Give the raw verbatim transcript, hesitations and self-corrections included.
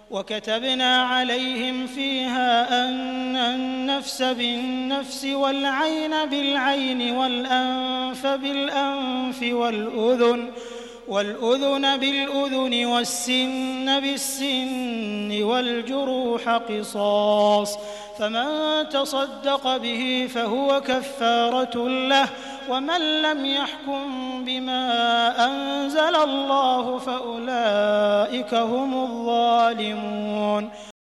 وكتبنا عليهم فيها أن النفس بالنفس والعين بالعين والأنف بالأنف والأذن والأذن بالأذن والسن بالسن والجروح قصاص، فمن تصدق به فهو كفارة له، ومن لم يحكم بما أنزل الله فأولئك هم الظالمون.